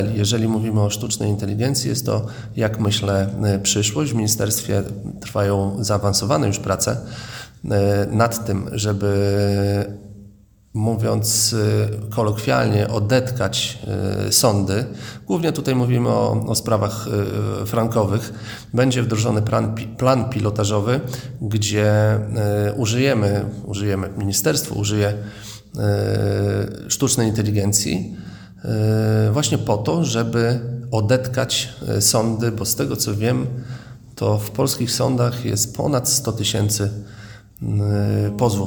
Jeżeli mówimy o sztucznej inteligencji, jest to, jak myślę, przyszłość. W ministerstwie trwają zaawansowane już prace nad tym, żeby, mówiąc kolokwialnie, odetkać sądy. Głównie tutaj mówimy o sprawach frankowych. Będzie wdrożony plan pilotażowy, gdzie ministerstwo użyje sztucznej inteligencji właśnie po to, żeby odetkać sądy, bo z tego co wiem, to w polskich sądach jest ponad 100 000 pozwów